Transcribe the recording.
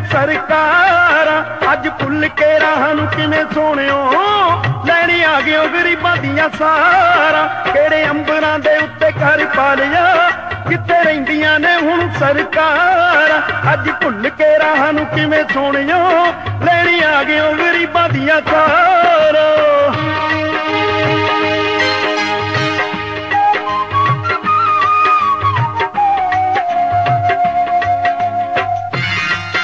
सरकारां अज भुल के राह नूं किवें सोहणिओ लैणी आ गए गरीबां दियां सारां। किहड़े अंबरां दे उत्ते घर पा लिया कित्थे रहिंदियां ने हुण सरकारां अज भुल के राह नूं किवें सोहणिओ लैणी आ गए गरीबां दियां सारां।